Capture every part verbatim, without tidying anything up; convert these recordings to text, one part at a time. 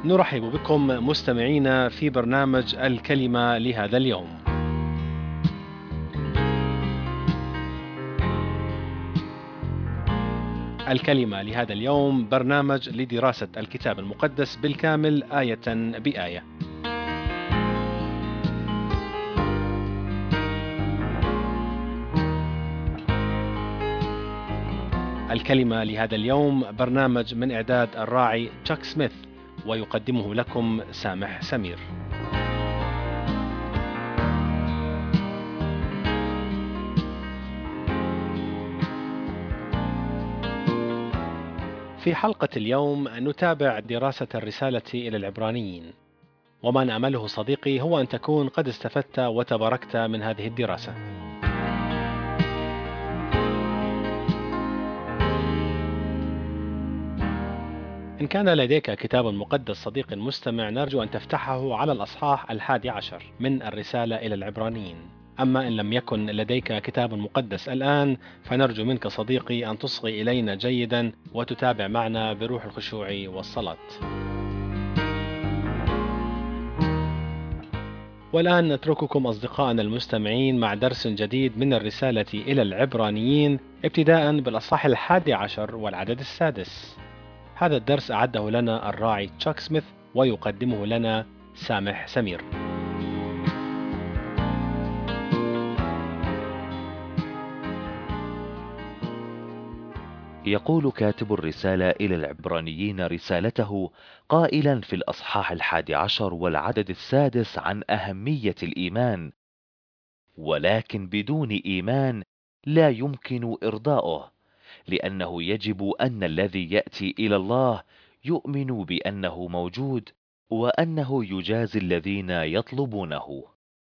نرحب بكم مستمعينا في برنامج الكلمة لهذا اليوم. الكلمة لهذا اليوم برنامج لدراسة الكتاب المقدس بالكامل آية بآية. الكلمة لهذا اليوم برنامج من إعداد الراعي تشاك سميث، ويقدمه لكم سامح سمير. في حلقة اليوم نتابع دراسة الرسالة إلى العبرانيين، وما نأمله صديقي هو أن تكون قد استفدت وتباركت من هذه الدراسة. إن كان لديك كتاب مقدس صديق مستمع، نرجو أن تفتحه على الأصحاح الحادي عشر من الرسالة إلى العبرانيين. أما إن لم يكن لديك كتاب مقدس الآن، فنرجو منك صديقي أن تصغي إلينا جيدا وتتابع معنا بروح الخشوع والصلاة. والآن نترككم أصدقائنا المستمعين مع درس جديد من الرسالة إلى العبرانيين، ابتداء بالأصحاح الحادي عشر والعدد السادس. هذا الدرس أعده لنا الراعي تشاك سميث، ويقدمه لنا سامح سمير. يقول كاتب الرسالة إلى العبرانيين رسالته قائلا في الأصحاح الحادي عشر والعدد السادس عن أهمية الإيمان: ولكن بدون إيمان لا يمكن إرضاؤه، لأنه يجب أن الذي يأتي إلى الله يؤمن بأنه موجود وأنه يجازي الذين يطلبونه.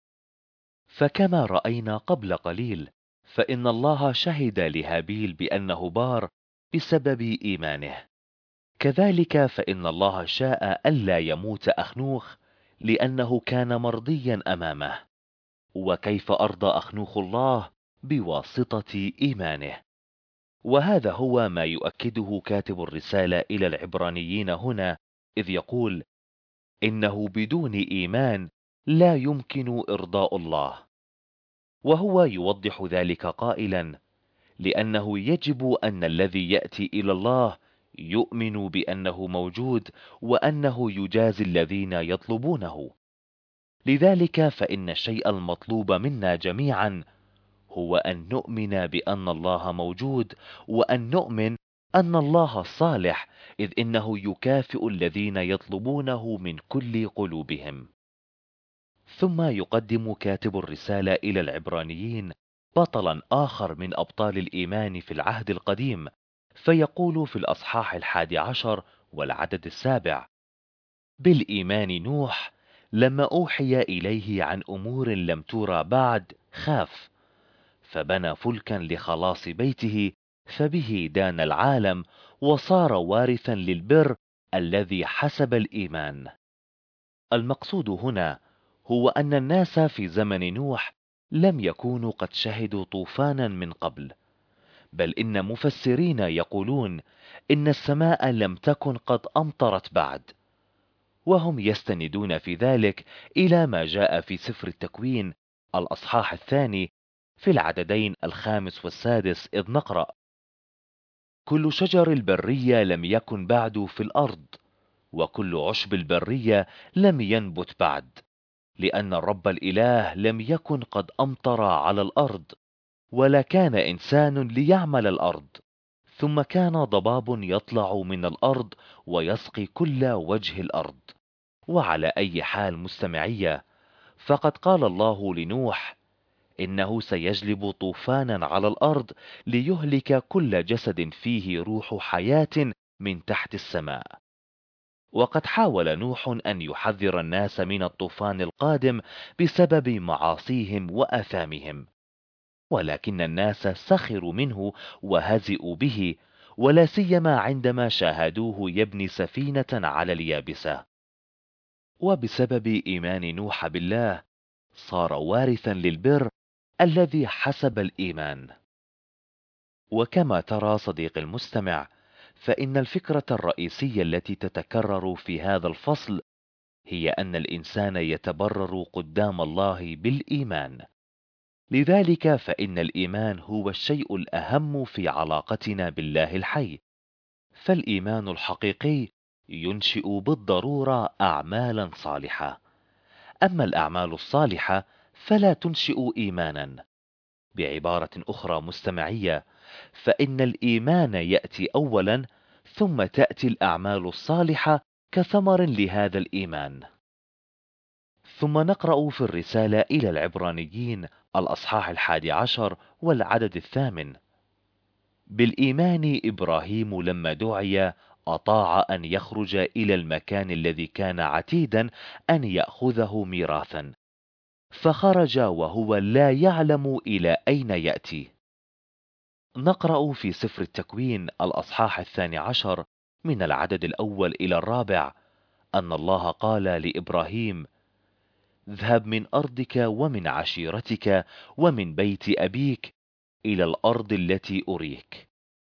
فكما رأينا قبل قليل، فإن الله شهد لهابيل بأنه بار بسبب إيمانه، كذلك فإن الله شاء ألا يموت أخنوخ لأنه كان مرضيا أمامه. وكيف أرضى أخنوخ الله؟ بواسطة إيمانه. وهذا هو ما يؤكده كاتب الرسالة إلى العبرانيين هنا، إذ يقول: إنه بدون إيمان لا يمكن إرضاء الله. وهو يوضح ذلك قائلا: لأنه يجب أن الذي يأتي إلى الله يؤمن بأنه موجود وأنه يجازي الذين يطلبونه. لذلك فإن الشيء المطلوب منا جميعا هو أن نؤمن بأن الله موجود، وأن نؤمن أن الله صالح، إذ إنه يكافئ الذين يطلبونه من كل قلوبهم. ثم يقدم كاتب الرسالة إلى العبرانيين بطلا آخر من أبطال الإيمان في العهد القديم، فيقول في الأصحاح الحادي عشر والعدد السابع: بالإيمان نوح لما أوحي إليه عن أمور لم ترى بعد خاف، فبنى فلكا لخلاص بيته، فبه دان العالم وصار وارثا للبر الذي حسب الإيمان. المقصود هنا هو أن الناس في زمن نوح لم يكونوا قد شهدوا طوفانا من قبل، بل إن مفسرين يقولون إن السماء لم تكن قد أمطرت بعد، وهم يستندون في ذلك إلى ما جاء في سفر التكوين الأصحاح الثاني في العددين الخامس والسادس، إذ نقرأ: كل شجر البرية لم يكن بعد في الأرض، وكل عشب البرية لم ينبت بعد، لأن الرب الإله لم يكن قد أمطر على الأرض، ولا كان إنسان ليعمل الأرض. ثم كان ضباب يطلع من الأرض ويسقي كل وجه الأرض. وعلى أي حال مستمعية، فقد قال الله لنوح إنه سيجلب طوفانا على الأرض ليهلك كل جسد فيه روح حياة من تحت السماء. وقد حاول نوح أن يحذر الناس من الطوفان القادم بسبب معاصيهم وآثامهم، ولكن الناس سخروا منه وهزئوا به، ولا سيما عندما شاهدوه يبني سفينة على اليابسة. وبسبب إيمان نوح بالله صار وارثا للبر الذي حسب الإيمان. وكما ترى صديقي المستمع، فإن الفكرة الرئيسية التي تتكرر في هذا الفصل هي أن الإنسان يتبرر قدام الله بالإيمان. لذلك فإن الإيمان هو الشيء الأهم في علاقتنا بالله الحي، فالإيمان الحقيقي ينشئ بالضرورة أعمالا صالحة، أما الأعمال الصالحة فلا تنشئ إيمانا. بعبارة أخرى مستمعية، فإن الإيمان يأتي أولا، ثم تأتي الأعمال الصالحة كثمر لهذا الإيمان. ثم نقرأ في الرسالة إلى العبرانيين الأصحاح الحادي عشر والعدد الثامن: بالإيمان إبراهيم لما دعي أطاع أن يخرج إلى المكان الذي كان عتيدا أن يأخذه ميراثا، فخرج وهو لا يعلم إلى أين يأتي. نقرأ في سفر التكوين الأصحاح الثاني عشر من العدد الأول إلى الرابع أن الله قال لإبراهيم: اذهب من أرضك ومن عشيرتك ومن بيت أبيك إلى الأرض التي أريك،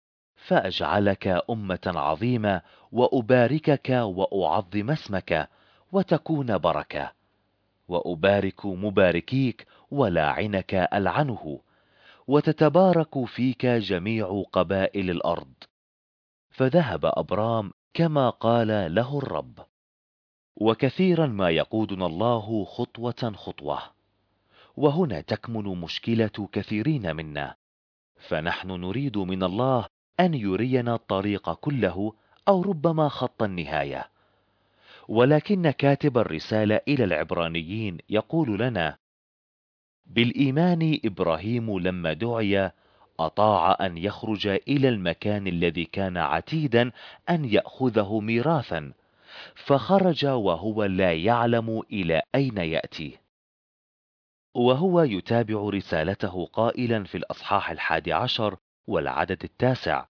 فأجعلك أمة عظيمة وأباركك وأعظم اسمك وتكون بركة، وأبارك مباركيك ولاعنك ألعنه، وتتبارك فيك جميع قبائل الأرض. فذهب أبرام كما قال له الرب. وكثيرا ما يقودنا الله خطوة خطوة، وهنا تكمن مشكلة كثيرين منا، فنحن نريد من الله أن يرينا الطريق كله أو ربما خط النهاية، ولكن كاتب الرسالة إلى العبرانيين يقول لنا: بالإيمان إبراهيم لما دعي أطاع أن يخرج إلى المكان الذي كان عتيدا أن يأخذه ميراثا، فخرج وهو لا يعلم إلى أين يأتي. وهو يتابع رسالته قائلا في الأصحاح الحادي عشر والعدد التاسع: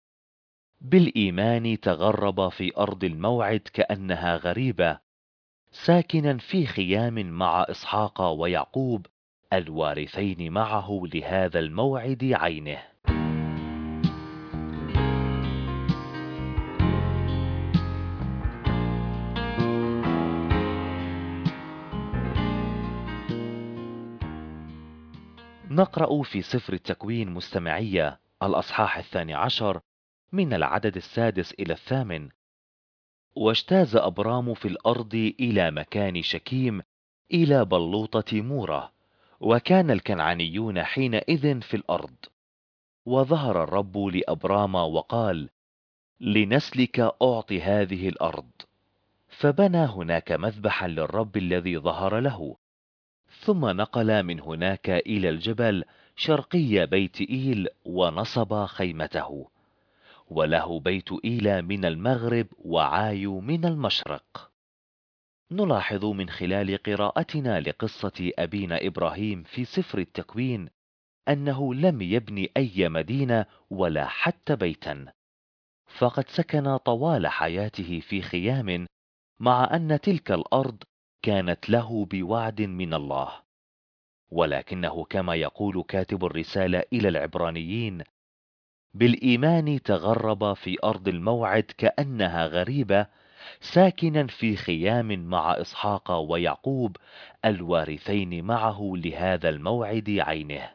بالإيمان تغرب في أرض الموعد كأنها غريبة، ساكنا في خيام مع إسحاق ويعقوب الوارثين معه لهذا الموعد عينه. نقرأ في سفر التكوين مستمعية الأصحاح الثاني عشر من العدد السادس إلى الثامن: واجتاز أبرام في الأرض إلى مكان شكيم إلى بلوطة مورة، وكان الكنعانيون حينئذ في الأرض. وظهر الرب لأبرام وقال: لنسلك أعطي هذه الأرض. فبنى هناك مذبحا للرب الذي ظهر له، ثم نقل من هناك إلى الجبل شرقي بيت إيل ونصب خيمته، وله بيت إيلة من المغرب وعاي من المشرق. نلاحظ من خلال قراءتنا لقصة أبينا إبراهيم في سفر التكوين أنه لم يبني أي مدينة ولا حتى بيتا، فقد سكن طوال حياته في خيام، مع أن تلك الأرض كانت له بوعد من الله. ولكنه كما يقول كاتب الرسالة إلى العبرانيين: بالإيمان تغرب في أرض الموعد كأنها غريبة، ساكنا في خيام مع إسحاق ويعقوب الوارثين معه لهذا الموعد عينه.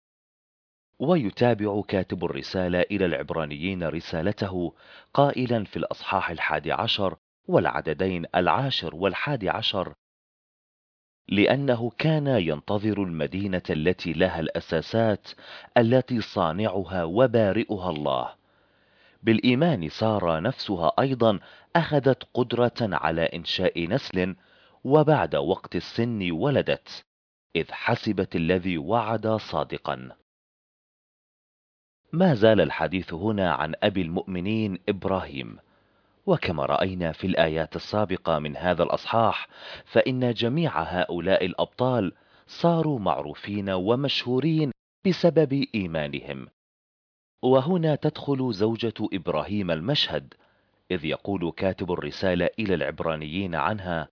ويتابع كاتب الرسالة إلى العبرانيين رسالته قائلا في الأصحاح الحادي عشر والعددين العاشر والحادي عشر: لأنه كان ينتظر المدينة التي لها الأساسات، التي صانعها وبارئها الله. بالإيمان سارة نفسها أيضا أخذت قدرة على إنشاء نسل، وبعد وقت السن ولدت، إذ حسبت الذي وعد صادقا. ما زال الحديث هنا عن أبي المؤمنين إبراهيم، وكما رأينا في الآيات السابقة من هذا الأصحاح، فإن جميع هؤلاء الأبطال صاروا معروفين ومشهورين بسبب إيمانهم. وهنا تدخل زوجة إبراهيم المشهد، إذ يقول كاتب الرسالة إلى العبرانيين عنها: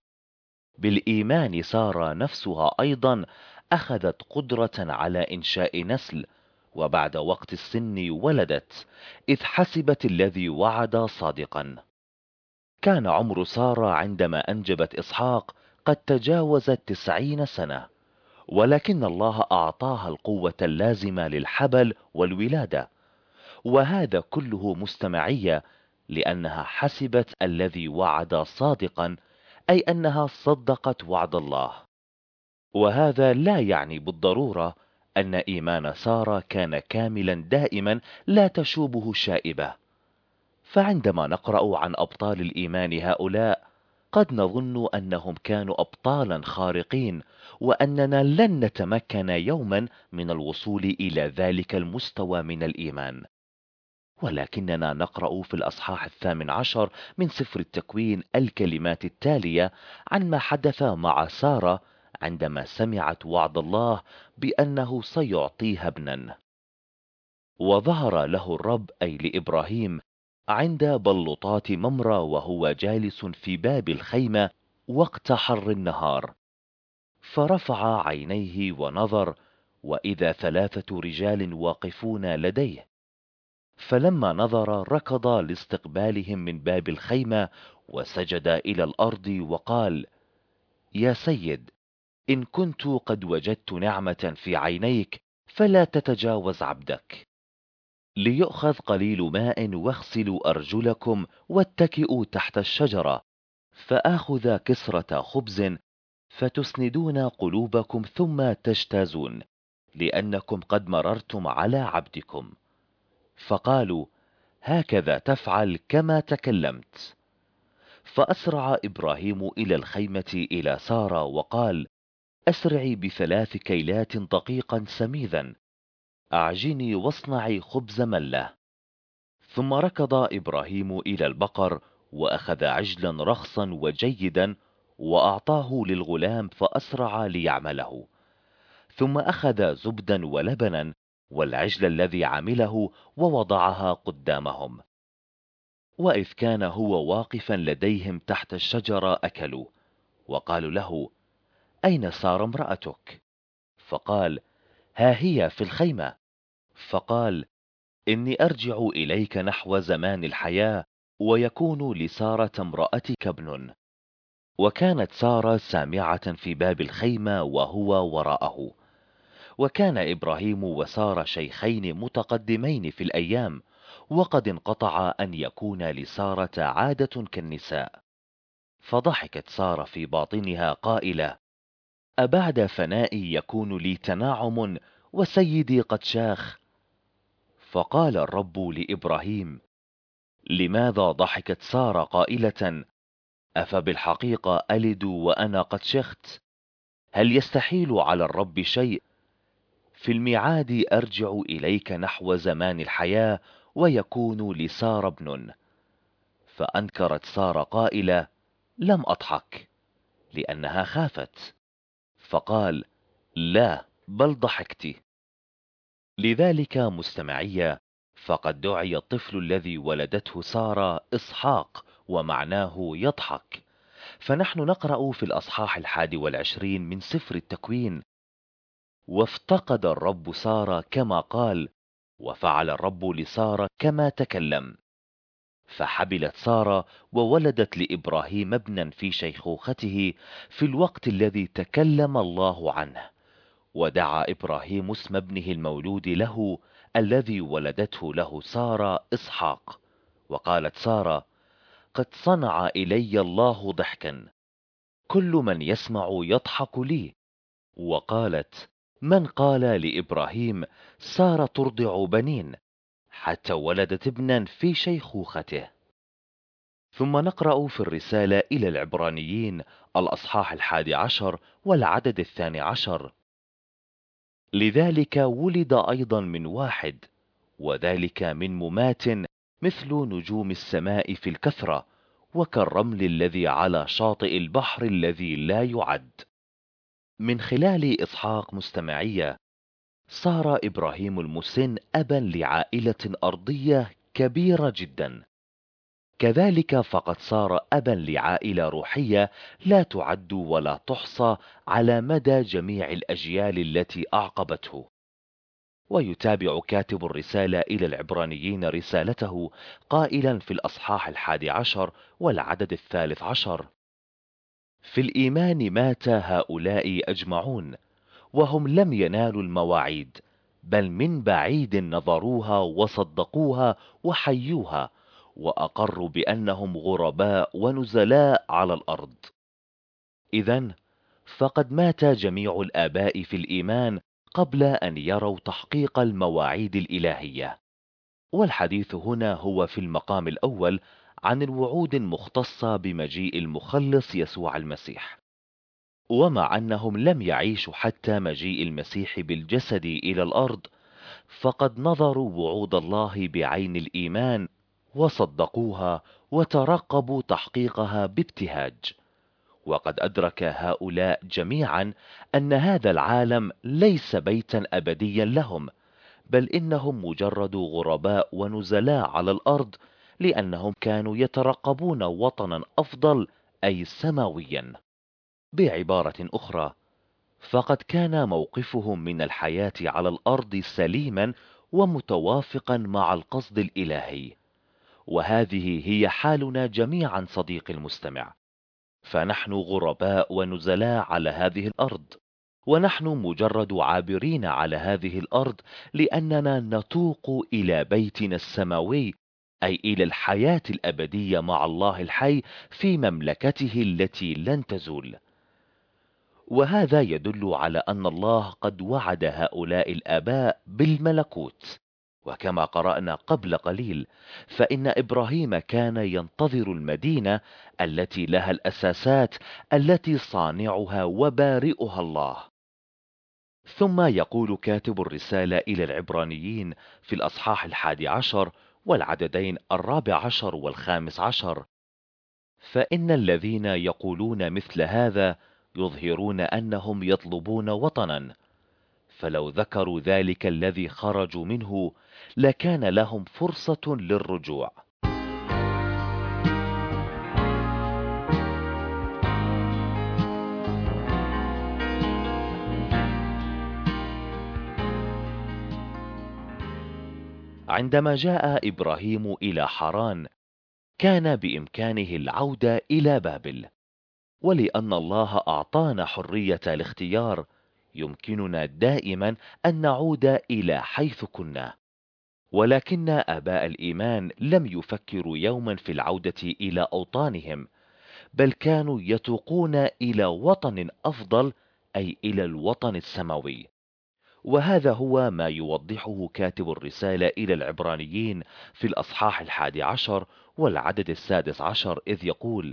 بالإيمان سارة نفسها أيضا أخذت قدرة على إنشاء نسل، وبعد وقت السن ولدت، إذ حسبت الذي وعد صادقا. كان عمر سارة عندما أنجبت إسحاق قد تجاوز التسعين سنة، ولكن الله أعطاها القوة اللازمة للحبل والولادة، وهذا كله مستمعية لأنها حسبت الذي وعد صادقا، أي أنها صدقت وعد الله. وهذا لا يعني بالضرورة أن إيمان سارة كان كاملا دائما لا تشوبه شائبة، فعندما نقرأ عن أبطال الإيمان هؤلاء قد نظن أنهم كانوا أبطالا خارقين، وأننا لن نتمكن يوما من الوصول إلى ذلك المستوى من الإيمان. ولكننا نقرأ في الأصحاح الثامن عشر من سفر التكوين الكلمات التالية عن ما حدث مع سارة عندما سمعت وعد الله بأنه سيعطيها ابنا. وظهر له الرب أي لإبراهيم عند بلطات ممرة وهو جالس في باب الخيمة وقت حر النهار، فرفع عينيه ونظر، وإذا ثلاثة رجال واقفون لديه، فلما نظر ركض لاستقبالهم من باب الخيمة وسجد إلى الأرض وقال: يا سيد، إن كنت قد وجدت نعمة في عينيك فلا تتجاوز عبدك. ليؤخذ قليل ماء واغسلوا أرجلكم واتكئوا تحت الشجرة، فآخذ كسرة خبز فتسندون قلوبكم ثم تجتازون، لأنكم قد مررتم على عبدكم. فقالوا: هكذا تفعل كما تكلمت. فأسرع إبراهيم إلى الخيمة إلى سارة وقال: أسرعي بثلاث كيلات دقيقا سميدا، أعجني واصنعي خبز ملة. ثم ركض إبراهيم إلى البقر وأخذ عجلا رخصا وجيدا وأعطاه للغلام فأسرع ليعمله، ثم أخذ زبدا ولبنا والعجل الذي عمله ووضعها قدامهم. وإذ كان هو واقفا لديهم تحت الشجرة أكلوا، وقالوا له: أين سارة امرأتك؟ فقال: ها هي في الخيمة. فقال: إني أرجع إليك نحو زمان الحياة، ويكون لسارة امرأتك ابن. وكانت سارة سامعة في باب الخيمة وهو وراءه. وكان إبراهيم وسارة شيخين متقدمين في الأيام، وقد انقطع أن يكون لسارة عادة كالنساء. فضحكت سارة في باطنها قائلة: أبعد فنائي يكون لي تناعم وسيدي قد شاخ؟ فقال الرب لإبراهيم: لماذا ضحكت سارة قائلة: أفبالحقيقة ألد وأنا قد شخت؟ هل يستحيل على الرب شيء؟ في الميعاد أرجع إليك نحو زمان الحياة، ويكون لسارة ابن. فأنكرت سارة قائلة: لم أضحك، لأنها خافت. فقال: لا، بل ضحكت. لذلك مستمعية، فقد دعي الطفل الذي ولدته سارة إسحاق، ومعناه يضحك. فنحن نقرأ في الأصحاح الحادي والعشرين من سفر التكوين: وافتقد الرب سارة كما قال، وفعل الرب لسارة كما تكلم. فحبلت سارة وولدت لإبراهيم ابنا في شيخوخته في الوقت الذي تكلم الله عنه. ودعا إبراهيم اسم ابنه المولود له الذي ولدته له سارة إسحاق. وقالت سارة: قد صنع إلي الله ضحكا، كل من يسمع يضحك لي. وقالت: من قال لإبراهيم سارة ترضع بنين؟ حتى ولدت ابنا في شيخوخته. ثم نقرأ في الرسالة إلى العبرانيين الأصحاح الحادي عشر والعدد الثاني عشر: لذلك ولد أيضا من واحد، وذلك من ممات، مثل نجوم السماء في الكثرة، وكالرمل الذي على شاطئ البحر الذي لا يعد. من خلال إسحاق مستمعية، صار إبراهيم المسن أبا لعائلة أرضية كبيرة جدا، كذلك فقد صار أبا لعائلة روحية لا تعد ولا تحصى على مدى جميع الأجيال التي أعقبته. ويتابع كاتب الرسالة إلى العبرانيين رسالته قائلا في الأصحاح الحادي عشر والعدد الثالث عشر: في الإيمان مات هؤلاء أجمعون، وهم لم ينالوا المواعيد، بل من بعيد نظروها وصدقوها وحيوها، وأقروا بأنهم غرباء ونزلاء على الأرض. إذن فقد مات جميع الآباء في الإيمان قبل أن يروا تحقيق المواعيد الإلهية. والحديث هنا هو في المقام الأول عن الوعود المختصة بمجيء المخلص يسوع المسيح. ومع أنهم لم يعيشوا حتى مجيء المسيح بالجسد إلى الأرض، فقد نظروا وعود الله بعين الإيمان وصدقوها وترقبوا تحقيقها بابتهاج. وقد أدرك هؤلاء جميعا أن هذا العالم ليس بيتا أبديا لهم، بل إنهم مجرد غرباء ونزلاء على الأرض، لأنهم كانوا يترقبون وطنا أفضل أي سماويا. بعبارة أخرى، فقد كان موقفهم من الحياة على الأرض سليما ومتوافقا مع القصد الإلهي. وهذه هي حالنا جميعا صديقي المستمع، فنحن غرباء ونزلاء على هذه الأرض، ونحن مجرد عابرين على هذه الأرض، لأننا نتوق إلى بيتنا السماوي، أي إلى الحياة الأبدية مع الله الحي في مملكته التي لن تزول. وهذا يدل على أن الله قد وعد هؤلاء الآباء بالملكوت. وكما قرأنا قبل قليل، فإن إبراهيم كان ينتظر المدينة التي لها الأساسات التي صانعها وبارئها الله. ثم يقول كاتب الرسالة إلى العبرانيين في الأصحاح الحادي عشر والعددين الرابع عشر والخامس عشر: فإن الذين يقولون مثل هذا يظهرون أنهم يطلبون وطنا، فلو ذكروا ذلك الذي خرجوا منه لكان لهم فرصة للرجوع. عندما جاء إبراهيم إلى حران، كان بإمكانه العودة إلى بابل، ولأن الله أعطانا حرية الاختيار، يمكننا دائما أن نعود إلى حيث كنا. ولكن آباء الإيمان لم يفكروا يوما في العودة إلى أوطانهم، بل كانوا يتوقون إلى وطن أفضل، أي إلى الوطن السماوي. وهذا هو ما يوضحه كاتب الرسالة إلى العبرانيين في الأصحاح الحادي عشر والعدد السادس عشر، إذ يقول: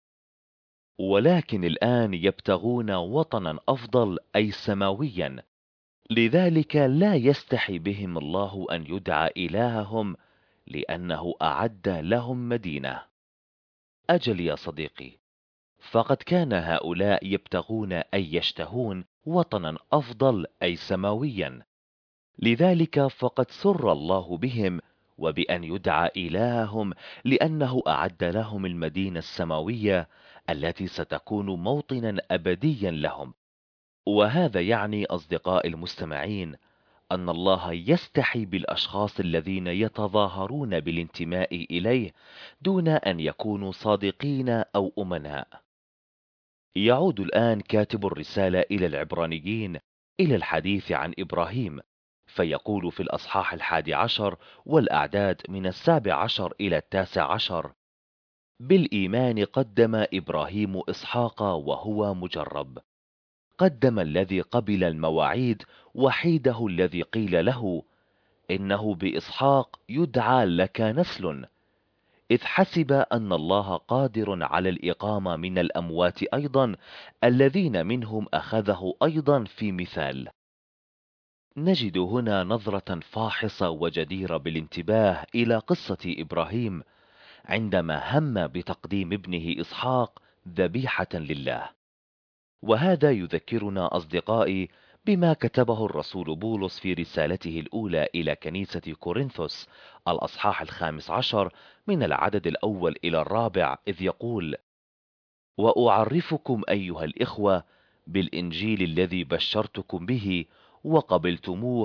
ولكن الآن يبتغون وطنا أفضل أي سماويا، لذلك لا يستحي بهم الله أن يدعى إلههم، لأنه أعد لهم مدينة. أجل يا صديقي، فقد كان هؤلاء يبتغون أي يشتهون وطنا أفضل أي سماويا، لذلك فقد سر الله بهم وبأن يدعى إلههم، لأنه أعد لهم المدينة السماوية التي ستكون موطنا أبديا لهم. وهذا يعني أصدقاء المستمعين أن الله يستحي بالأشخاص الذين يتظاهرون بالانتماء إليه دون أن يكونوا صادقين أو أمناء. يعود الآن كاتب الرسالة إلى العبرانيين إلى الحديث عن إبراهيم، فيقول في الأصحاح الحادي عشر والأعداد من السابع عشر إلى التاسع عشر: بالإيمان قدم إبراهيم إسحاق وهو مجرب، قدم الذي قبل المواعيد وحيده الذي قيل له إنه بإسحاق يدعى لك نسل، إذ حسب أن الله قادر على الإقامة من الأموات أيضا، الذين منهم أخذه أيضا في مثال. نجد هنا نظرة فاحصة وجديرة بالانتباه إلى قصة إبراهيم عندما هم بتقديم ابنه إسحاق ذبيحة لله. وهذا يذكرنا أصدقائي بما كتبه الرسول بولس في رسالته الأولى إلى كنيسة كورنثوس الأصحاح الخامس عشر من العدد الأول إلى الرابع، إذ يقول: وأعرفكم أيها الإخوة بالإنجيل الذي بشرتكم به وقبلتموه،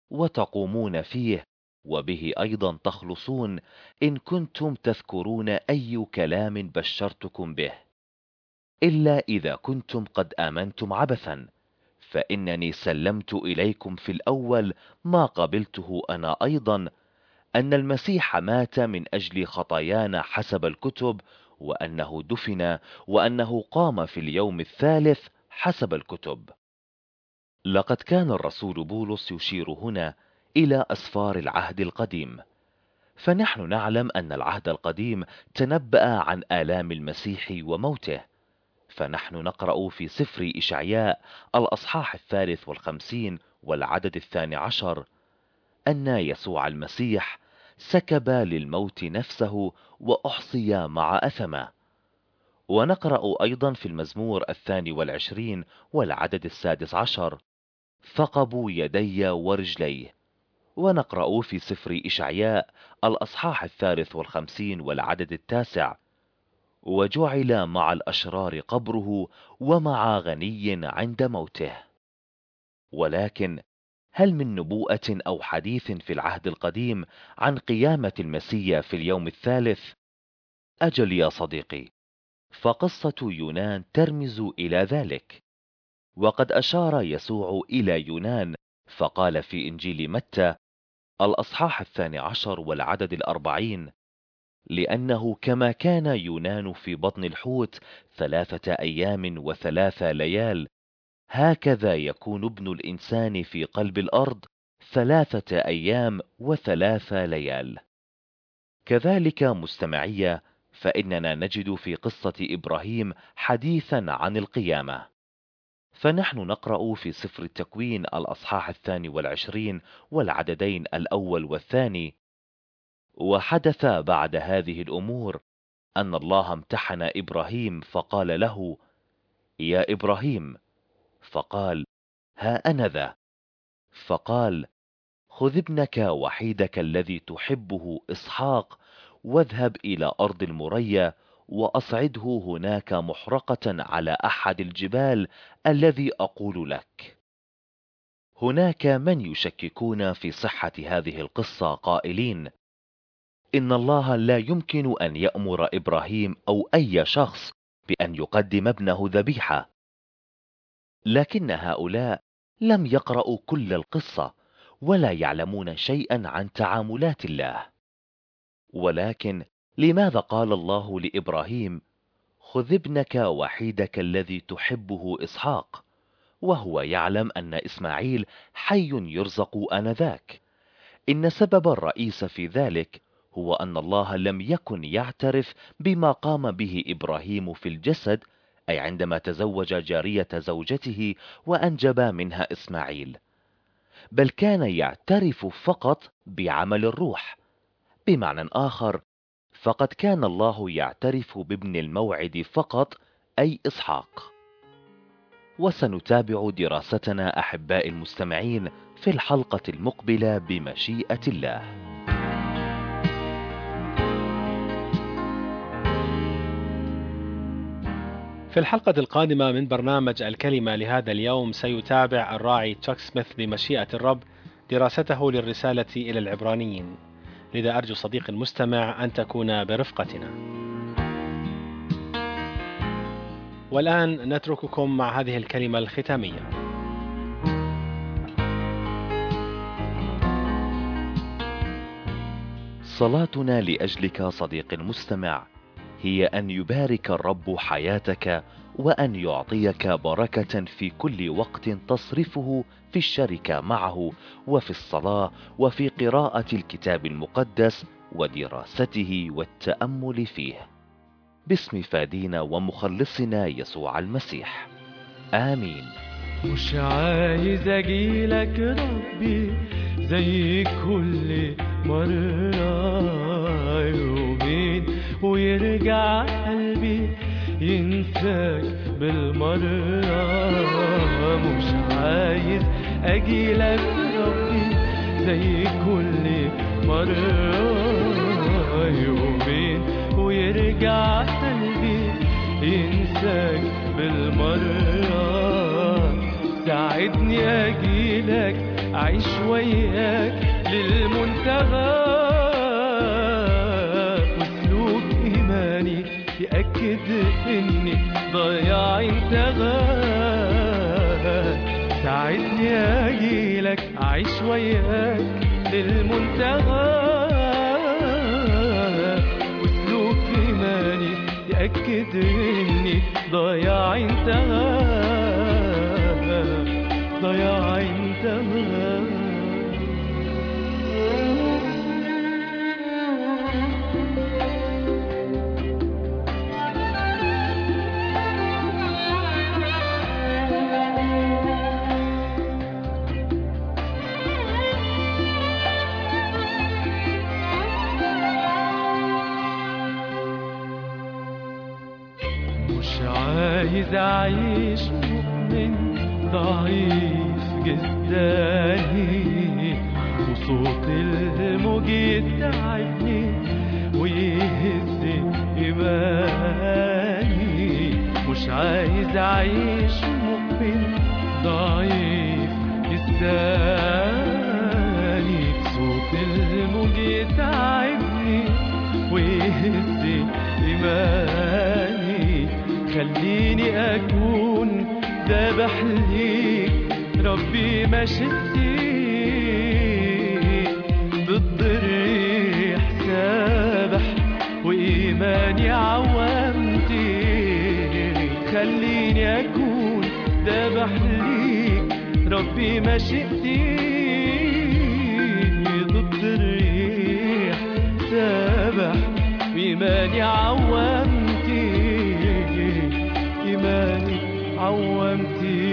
وتقومون فيه، وبه أيضا تخلصون إن كنتم تذكرون أي كلام بشرتكم به، إلا إذا كنتم قد آمنتم عبثا، فإنني سلمت إليكم في الأول ما قبلته أنا أيضا، أن المسيح مات من أجل خطايانا حسب الكتب، وأنه دفن، وأنه قام في اليوم الثالث حسب الكتب. لقد كان الرسول بولس يشير هنا إلى أسفار العهد القديم، فنحن نعلم أن العهد القديم تنبأ عن آلام المسيح وموته، فنحن نقرأ في سفر إشعياء الأصحاح الثالث والخمسين والعدد الثاني عشر أن يسوع المسيح سكب للموت نفسه وأحصي مع أثمه. ونقرأ أيضا في المزمور الثاني والعشرين والعدد السادس عشر: ثقبوا يدي ورجلي. ونقرأ في سفر إشعياء الأصحاح الثالث والخمسين والعدد التاسع: وجعل مع الأشرار قبره ومع غني عند موته. ولكن هل من نبوءة أو حديث في العهد القديم عن قيامة المسيح في اليوم الثالث؟ أجل يا صديقي، فقصة يونان ترمز إلى ذلك. وقد أشار يسوع إلى يونان فقال في إنجيل متى الأصحاح الثاني عشر والعدد الأربعين: لأنه كما كان يونان في بطن الحوت ثلاثة أيام وثلاثة ليال، هكذا يكون ابن الإنسان في قلب الأرض ثلاثة أيام وثلاثة ليال. كذلك مستمعية، فإننا نجد في قصة إبراهيم حديثا عن القيامة، فنحن نقرأ في سفر التكوين الأصحاح الثاني والعشرين والعددين الأول والثاني: وحدث بعد هذه الأمور أن الله امتحن إبراهيم فقال له: يا إبراهيم. فقال: ها أنا ذا. فقال: خذ ابنك وحيدك الذي تحبه إسحاق، واذهب إلى أرض المريا، وأصعده هناك محرقة على أحد الجبال الذي أقول لك. هناك من يشككون في صحة هذه القصة قائلين: إن الله لا يمكن أن يأمر إبراهيم أو أي شخص بأن يقدم ابنه ذبيحة. لكن هؤلاء لم يقرأوا كل القصة ولا يعلمون شيئا عن تعاملات الله. ولكن لماذا قال الله لإبراهيم: خذ ابنك وحيدك الذي تحبه إسحاق، وهو يعلم أن إسماعيل حي يرزق آنذاك؟ إن سبب الرئيس في ذلك هو أن الله لم يكن يعترف بما قام به إبراهيم في الجسد، أي عندما تزوج جارية زوجته وأنجب منها إسماعيل، بل كان يعترف فقط بعمل الروح. بمعنى آخر، فقد كان الله يعترف بابن الموعد فقط، أي إسحاق. وسنتابع دراستنا أحباء المستمعين في الحلقة المقبلة بمشيئة الله. في الحلقة القادمة من برنامج الكلمة لهذا اليوم سيتابع الراعي تشاك سميث بمشيئة الرب دراسته للرسالة إلى العبرانيين، لذا أرجو صديقي المستمع أن تكون برفقتنا. والآن نترككم مع هذه الكلمة الختامية. صلاتنا لأجلك صديقي المستمع هي أن يبارك الرب حياتك، وأن يعطيك بركة في كل وقت تصرفه في الشركة معه، وفي الصلاة، وفي قراءة الكتاب المقدس ودراسته والتأمل فيه، باسم فادينا ومخلصنا يسوع المسيح، آمين. مش عايز أجيلك ربي زي كل مرة، يومين ويرجع قلبي ينساك بالمرة. مش عايز أجيلك ربي زي كل مرة، يومين ويرجع قلبي ينساك بالمرة. ساعدني أجيلك أعيش وياك للمنتهى، وسلوك إيماني يأكد إني ضياع انتهى. ساعدني أجيلك أعيش وياك للمنتهى، وسلوك إيماني يأكد إني ضياع انتهى، ضياع انتهى. مش عايز أعيش مؤمن ضعيف جسداني، وصوت الموج يتعبني ويهز إيماني. مش عايز أعيش مؤمن ضعيف جسداني، صوت الموج يتعبني ويهز إيماني. خليني أكون ذابح ليك ربي مشيتي، ضد الريح سابح وإيماني عوامتي. خليني أكون ذابح ليك ربي مشيتي، ضد الريح سابح وإيماني عوامتي، إيماني عوامتي.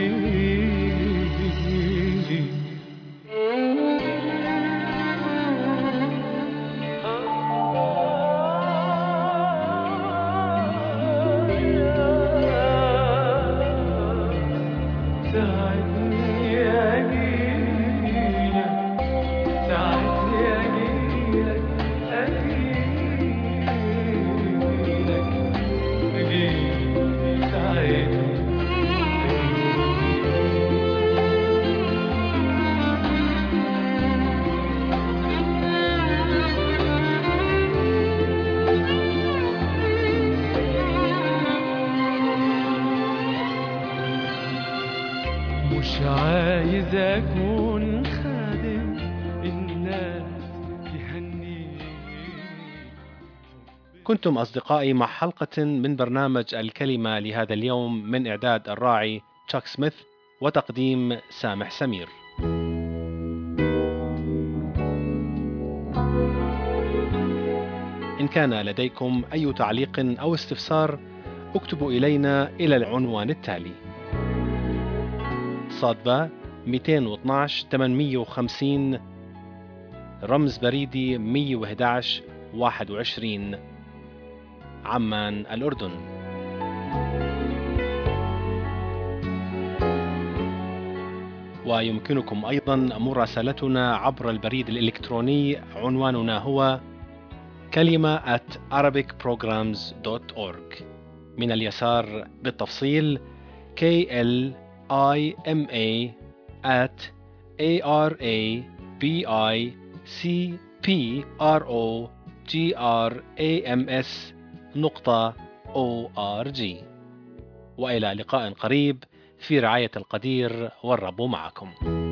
ساعدني أجيلك، ساعدني أجيلك، أجيلك، أجيلك، ساعدني. مش عايز أكون خادم الناس تهنيني. كنتم أصدقائي مع حلقة من برنامج الكلمة لهذا اليوم، من إعداد الراعي تشاك سميث وتقديم سامح سمير. إن كان لديكم أي تعليق أو استفسار اكتبوا إلينا إلى العنوان التالي: صادبة مئتين واثناشر ثمانمئة وخمسين، رمز بريدي مئة وأحد عشر واحد وعشرين، عمان الأردن. ويمكنكم أيضا مراسلتنا عبر البريد الإلكتروني، عنواننا هو كلمة at arabic programs dot org. من اليسار بالتفصيل K L I M A at A R A B I C P R O G R A M S نقطة O R G. وإلى لقاء قريب في رعاية القدير، والرب معكم.